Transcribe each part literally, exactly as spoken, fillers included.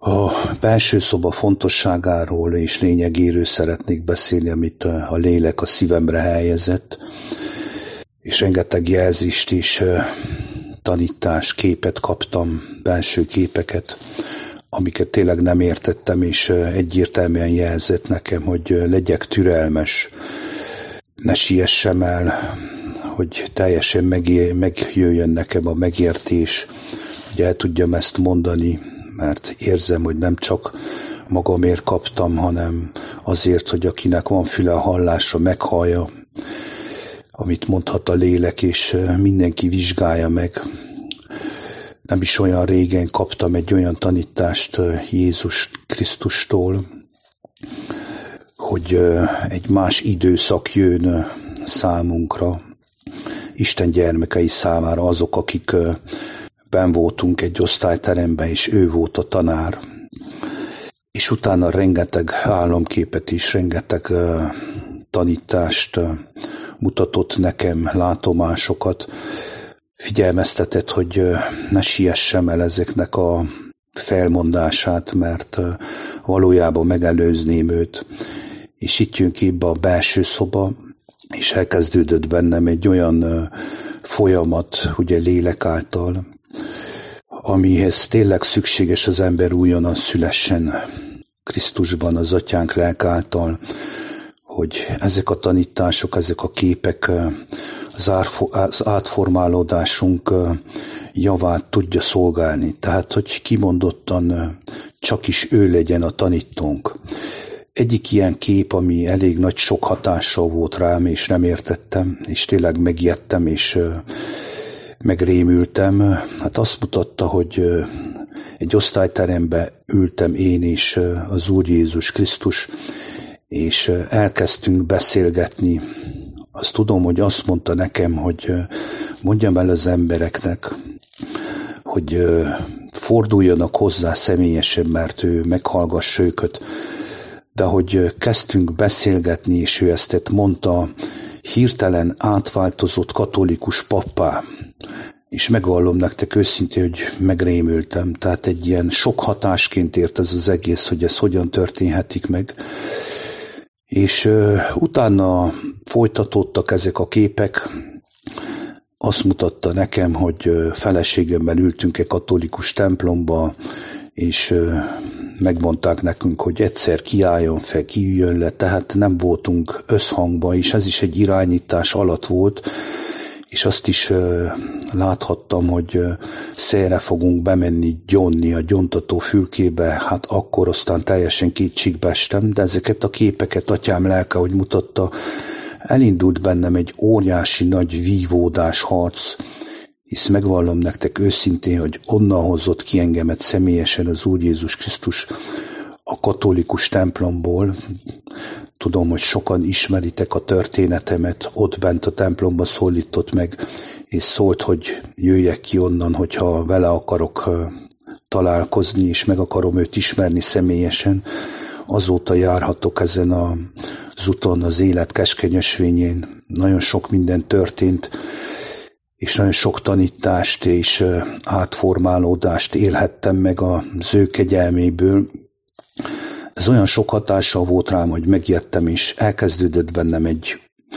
A belső szoba fontosságáról és lényegéről szeretnék beszélni, amit a lélek a szívemre helyezett, és rengeteg jelzést és tanítást, képet kaptam, belső képeket, amiket tényleg nem értettem, és egyértelműen jelzett nekem, hogy legyek türelmes, ne siessem el, hogy teljesen megjöjjön nekem a megértés, hogy el tudjam ezt mondani, mert érzem, hogy nem csak magamért kaptam, hanem azért, hogy akinek van füle hallásra, meghallja, amit mondhat a lélek, és mindenki vizsgálja meg. Nem is olyan régen kaptam egy olyan tanítást Jézus Krisztustól, hogy egy más időszak jön számunkra, Isten gyermekei számára, azok, akik benn voltunk egy osztályteremben, és ő volt a tanár. És utána rengeteg álomképet is, rengeteg tanítást mutatott nekem, látomásokat, figyelmeztetett, hogy ne siessem el ezeknek a felmondását, mert valójában megelőzném őt. És itt jön képbe a belső szoba, és elkezdődött bennem egy olyan folyamat, ugye lélek által, amihez tényleg szükséges az ember újonnan szülessen Krisztusban, az Atyánk lelk által, hogy ezek a tanítások, ezek a képek az átformálódásunk javát tudja szolgálni. Tehát, hogy kimondottan csak is ő legyen a tanítónk. Egyik ilyen kép, ami elég nagy sok hatással volt rám, és nem értettem, és tényleg megijedtem, és megrémültem, hát azt mutatta, hogy egy osztályterembe ültem én és az Úr Jézus Krisztus, és elkezdtünk beszélgetni. Azt tudom, hogy azt mondta nekem, hogy mondjam el az embereknek, hogy forduljanak hozzá személyesen, mert ő meghallgassa őket. De hogy kezdtünk beszélgetni, és ő ezt mondta, hirtelen átváltozott katolikus pappá. És megvallom nektek őszintén, hogy megrémültem. Tehát egy ilyen sok hatásként ért ez az egész, hogy ez hogyan történhetik meg. És uh, utána folytatódtak ezek a képek. Azt mutatta nekem, hogy uh, feleségemmel ültünk egy katolikus templomba, és uh, megmondták nekünk, hogy egyszer kiálljon fel, kiüljön le, tehát nem voltunk összhangban, és ez is egy irányítás alatt volt, és azt is uh, láthattam, hogy uh, szélre fogunk bemenni gyonni a gyontató fülkébe, hát akkor aztán teljesen kétségbe estem, de ezeket a képeket Atyám lelke, hogy mutatta, elindult bennem egy óriási nagy vívódás, harc, hisz megvallom nektek őszintén, hogy onnan hozott ki engemet személyesen az Úr Jézus Krisztus a katolikus templomból. Tudom, hogy sokan ismeritek a történetemet, ott bent a templomba szólított meg, és szólt, hogy jöjjek ki onnan, hogyha vele akarok találkozni, és meg akarom őt ismerni személyesen. Azóta járhatok ezen az úton, az élet keskeny ösvényén. Nagyon sok minden történt, és nagyon sok tanítást és átformálódást élhettem meg az ő kegyelméből. Ez olyan sok hatással volt rám, hogy megijedtem, és elkezdődött bennem egy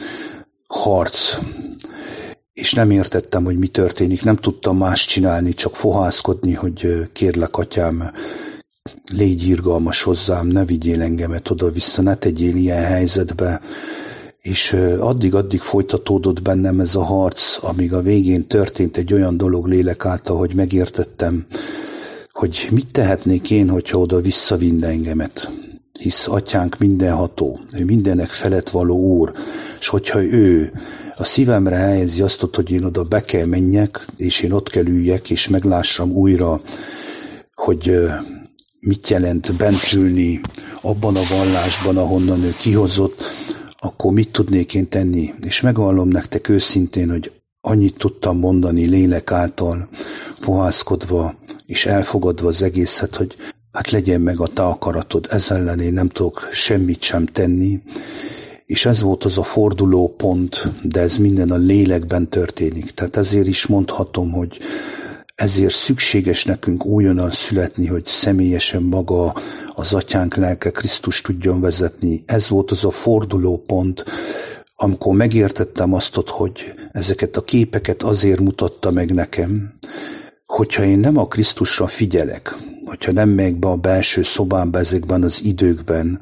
harc, és nem értettem, hogy mi történik, nem tudtam más csinálni, csak fohászkodni, hogy kérlek, Atyám, légy irgalmas hozzám, ne vigyél engemet oda-vissza, ne tegyél ilyen helyzetbe. És addig-addig folytatódott bennem ez a harc, amíg a végén történt egy olyan dolog lélek által, hogy megértettem, hogy mit tehetnék én, hogyha oda visszavinne engemet. Hisz Atyánk mindenható, ő mindenek felett való Úr, és hogyha ő a szívemre helyezi azt, hogy én oda be kell menjek, és én ott kell üljek, és meglássam újra, hogy mit jelent bent ülni abban a vallásban, ahonnan ő kihozott, akkor mit tudnék én tenni? És megvallom nektek őszintén, hogy annyit tudtam mondani lélek által, fohászkodva és elfogadva az egészet, hogy hát legyen meg a te akaratod, ez ellen én nem tudok semmit sem tenni. És ez volt az a forduló pont, de ez minden a lélekben történik. Tehát ezért is mondhatom, hogy ezért szükséges nekünk újonnan születni, hogy személyesen maga az Atyánk lelke Krisztus tudjon vezetni. Ez volt az a fordulópont, amikor megértettem azt, hogy ezeket a képeket azért mutatta meg nekem, hogyha én nem a Krisztusra figyelek, hogyha nem megyek be a belső szobámba ezekben az időkben,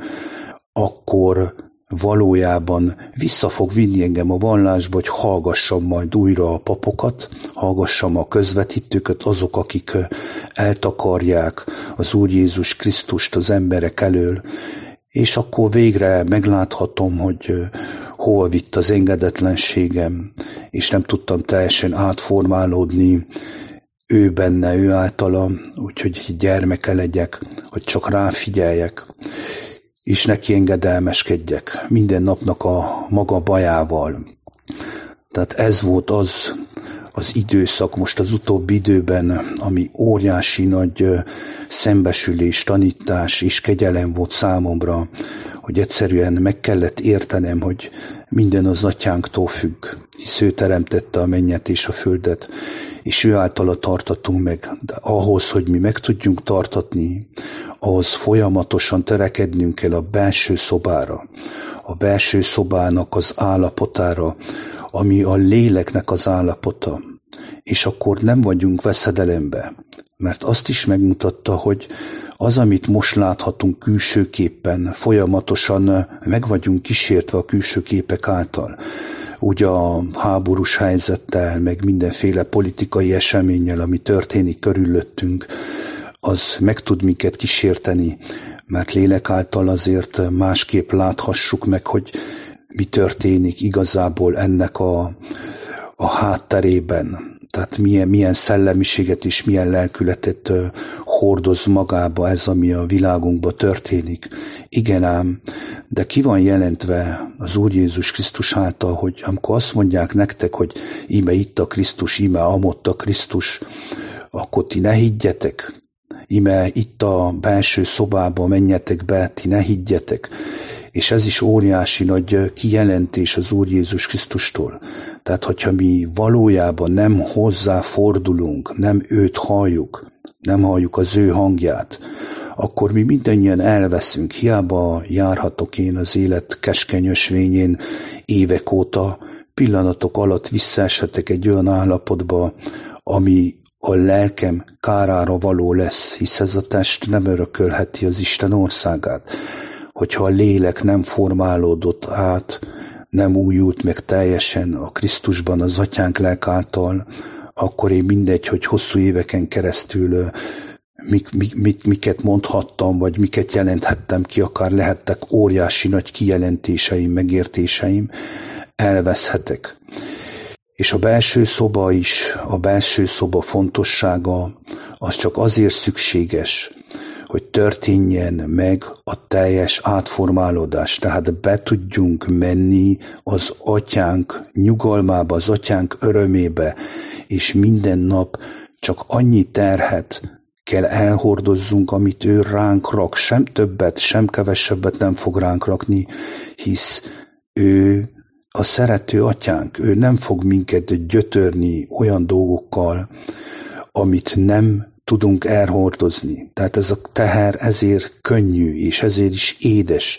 akkor valójában vissza fog vinni engem a vallásba, hogy hallgassam majd újra a papokat, hallgassam a közvetítőket, azok, akik eltakarják az Úr Jézus Krisztust az emberek elől, és akkor végre megláthatom, hogy hol vitt az engedetlenségem, és nem tudtam teljesen átformálódni ő benne, ő általa, úgyhogy gyermeke legyek, hogy csak ráfigyeljek, és neki engedelmeskedjek minden napnak a maga bajával. Tehát ez volt az az időszak most az utóbbi időben, ami óriási nagy szembesülés, tanítás és kegyelem volt számomra, hogy egyszerűen meg kellett értenem, hogy minden az Atyánktól függ, hisz ő teremtette a mennyet és a földet, és ő általa tartatunk meg. De ahhoz, hogy mi meg tudjunk tartatni, ahhoz folyamatosan törekednünk kell a belső szobára, a belső szobának az állapotára, ami a léleknek az állapota. És akkor nem vagyunk veszedelembe, mert azt is megmutatta, hogy az, amit most láthatunk külsőképpen, folyamatosan meg vagyunk kísértve a külső képek által. Ugye a háborús helyzettel, meg mindenféle politikai eseménnyel, ami történik körülöttünk, az meg tud minket kísérteni, mert lélek által azért másképp láthassuk meg, hogy mi történik igazából ennek a, a hátterében. Tehát milyen, milyen szellemiséget és milyen lelkületet hordoz magába ez, ami a világunkban történik. Igen ám, de ki van jelentve az Úr Jézus Krisztus által, hogy amikor azt mondják nektek, hogy íme itt a Krisztus, íme amott a Krisztus, akkor ti ne higgyetek. Íme itt a belső szobába menjetek be, ti ne higgyetek. És ez is óriási nagy kijelentés az Úr Jézus Krisztustól. Tehát, hogyha mi valójában nem hozzá fordulunk, nem őt halljuk, nem halljuk az ő hangját, akkor mi mindannyian elveszünk. Hiába járhatok én az élet keskeny ösvényén évek óta, pillanatok alatt visszaeshetek egy olyan állapotba, ami a lelkem kárára való lesz, hisz ez a test nem örökölheti az Isten országát. Hogyha a lélek nem formálódott át, nem újult meg teljesen a Krisztusban az Atyánk lelk által, akkor én mindegy, hogy hosszú éveken keresztül mik, mik, mik, miket mondhattam, vagy miket jelenthettem ki, akár lehettek óriási nagy kijelentéseim, megértéseim, elveszhetek. És a belső szoba is, a belső szoba fontossága, az csak azért szükséges, hogy történjen meg a teljes átformálódás, tehát be tudjunk menni az Atyánk nyugalmába, az Atyánk örömébe, és minden nap csak annyi terhet kell elhordozzunk, amit ő ránk rak, sem többet, sem kevesebbet nem fog ránk rakni, hisz ő a szerető Atyánk, ő nem fog minket gyötörni olyan dolgokkal, amit nem tudunk elhordozni. Tehát ez a teher ezért könnyű, és ezért is édes,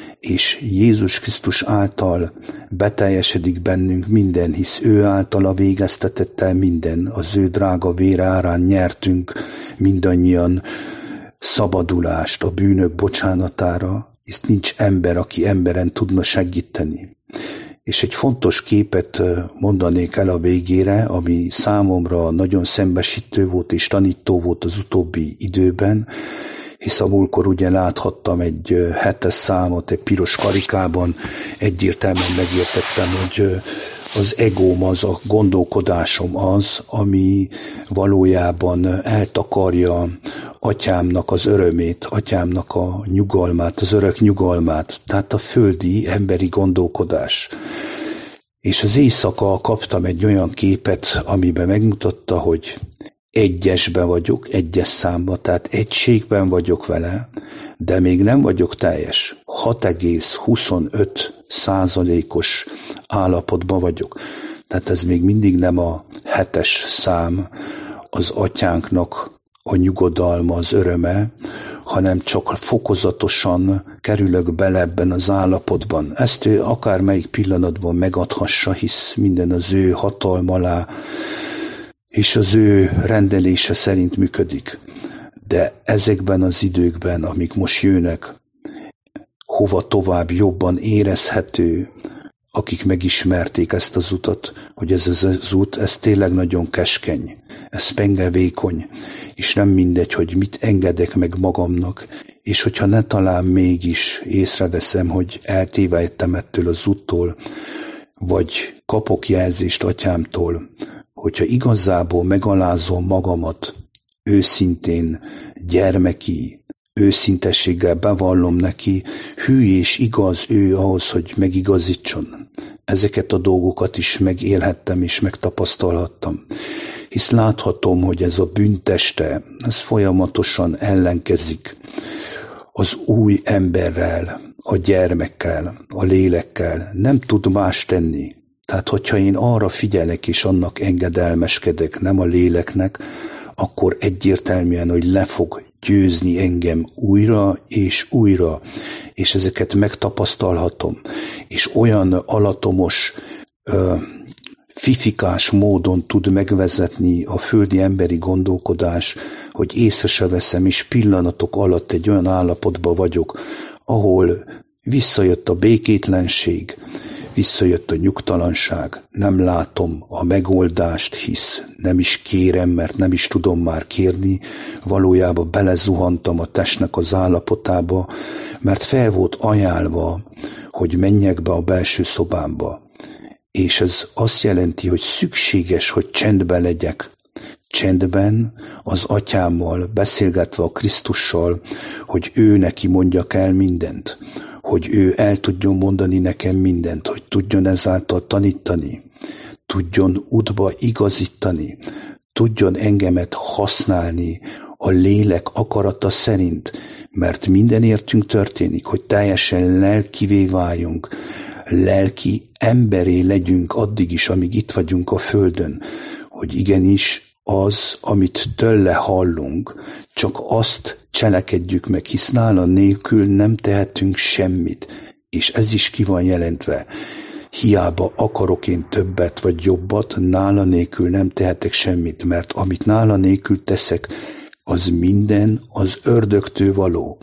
és Jézus Krisztus által beteljesedik bennünk minden, hisz ő általa végeztetett el minden, az ő drága vére árán nyertünk mindannyian szabadulást a bűnök bocsánatára, hisz nincs ember, aki emberen tudna segíteni. És egy fontos képet mondanék el a végére, ami számomra nagyon szembesítő volt és tanító volt az utóbbi időben, hisz a múltkor ugye láthattam egy hetes számot, egy piros karikában, egyértelműen megértettem, hogy az egóm az, a gondolkodásom az, ami valójában eltakarja Atyámnak az örömét, Atyámnak a nyugalmát, az örök nyugalmát, tehát a földi emberi gondolkodás. És az éjszaka kaptam egy olyan képet, amiben megmutatta, hogy egyesben vagyok, egyes számba, tehát egységben vagyok vele, de még nem vagyok teljes. hat egész huszonöt százalékos állapotban vagyok. Tehát ez még mindig nem a hetes szám, az atyánknak a nyugodalma, az öröme, hanem csak fokozatosan kerülök bele ebben az állapotban. Ezt ő akármelyik pillanatban megadhassa, hisz minden az ő hatalma alá és az ő rendelése szerint működik. De ezekben az időkben, amik most jönnek, hova tovább jobban érezhető, akik megismerték ezt az utat, hogy ez az, az út, ez tényleg nagyon keskeny, ez penge vékony, és nem mindegy, hogy mit engedek meg magamnak, és hogyha ne talán mégis észreveszem, hogy eltévedtem ettől az úttól, vagy kapok jelzést atyámtól, hogyha igazából megalázom magamat, őszintén, gyermeki, őszintességgel bevallom neki, hű és igaz ő ahhoz, hogy megigazítson. Ezeket a dolgokat is megélhettem és megtapasztalhattam. Hisz láthatom, hogy ez a bűnteste, ez folyamatosan ellenkezik az új emberrel, a gyermekkel, a lélekkel. Nem tud más tenni. Tehát, hogyha én arra figyelek és annak engedelmeskedek, nem a léleknek, akkor egyértelműen, hogy le fog győzni engem újra és újra, és ezeket megtapasztalhatom. És olyan alatomos, ö, fifikás módon tud megvezetni a földi emberi gondolkodás, hogy észre se veszem, és pillanatok alatt egy olyan állapotban vagyok, ahol visszajött a békétlenség, visszajött a nyugtalanság, nem látom a megoldást, hisz nem is kérem, mert nem is tudom már kérni, valójában belezuhantam a testnek az állapotába, mert fel volt ajánlva, hogy menjek be a belső szobámba. És ez azt jelenti, hogy szükséges, hogy csendben legyek. Csendben az atyámmal, beszélgetve a Krisztussal, hogy ő neki mondjak el mindent, hogy ő el tudjon mondani nekem mindent, hogy tudjon ezáltal tanítani, tudjon útba igazítani, tudjon engemet használni a lélek akarata szerint, mert mindenértünk történik, hogy teljesen lelkivé váljunk, lelki emberé legyünk addig is, amíg itt vagyunk a földön, hogy igenis az, amit tőle hallunk, csak azt cselekedjük meg, hisz nála nélkül nem tehetünk semmit, és ez is ki van jelentve. Hiába akarok én többet vagy jobbat, nála nélkül nem tehetek semmit, mert amit nála nélkül teszek, az minden az ördögtől való.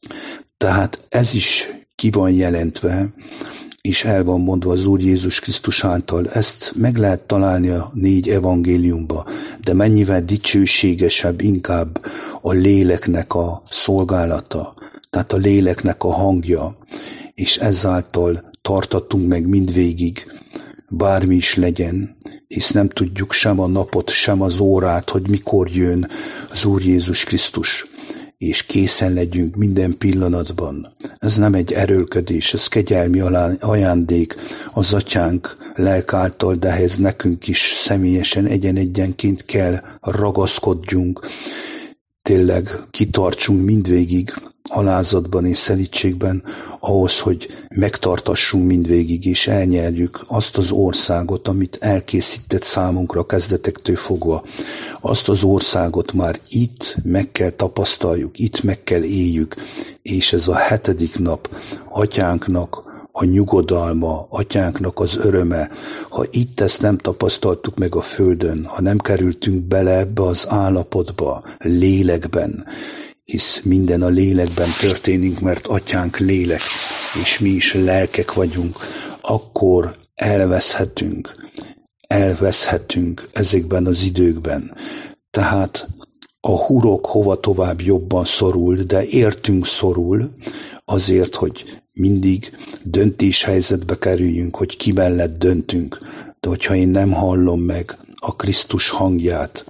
Tehát ez is ki van jelentve, és el van mondva az Úr Jézus Krisztus által. Ezt meg lehet találni a négy evangéliumba, de mennyivel dicsőségesebb inkább a léleknek a szolgálata, tehát a léleknek a hangja, és ezáltal tartatunk meg mindvégig, bármi is legyen, hisz nem tudjuk sem a napot, sem az órát, hogy mikor jön az Úr Jézus Krisztus, és készen legyünk minden pillanatban. Ez nem egy erőlködés, ez kegyelmi ajándék az atyánk lelk által, de ehhez nekünk is személyesen egyen-egyenként kell ragaszkodjunk, tényleg kitartsunk mindvégig alázatban és szelítségben, ahhoz, hogy megtartassunk mindvégig, és elnyerjük azt az országot, amit elkészített számunkra kezdetektől fogva. Azt az országot már itt meg kell tapasztaljuk, itt meg kell éljük, és ez a hetedik nap atyánknak a nyugodalma, atyánknak az öröme. Ha itt ezt nem tapasztaltuk meg a földön, ha nem kerültünk bele ebbe az állapotba, lélekben, hisz minden a lélekben történik, mert atyánk lélek, és mi is lelkek vagyunk, akkor elveszhetünk, elveszhetünk ezekben az időkben. Tehát a hurok hova tovább jobban szorul, de értünk szorul, azért, hogy mindig döntéshelyzetbe kerüljünk, hogy ki mellett döntünk. De hogyha én nem hallom meg a Krisztus hangját,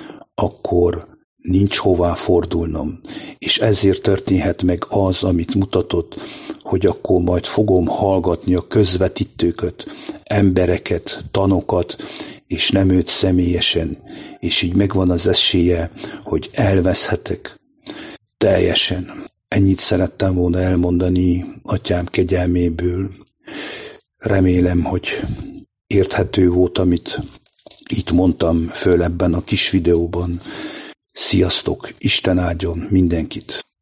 akkor nincs hová fordulnom, és ezért történhet meg az, amit mutatott, hogy akkor majd fogom hallgatni a közvetítőket, embereket, tanokat, és nem őt személyesen, és így megvan az esélye, hogy elveszhetek teljesen. Ennyit szerettem volna elmondani atyám kegyelméből. Remélem, hogy érthető volt, amit itt mondtam föl ebben a kis videóban. Sziasztok, Isten áldjon mindenkit!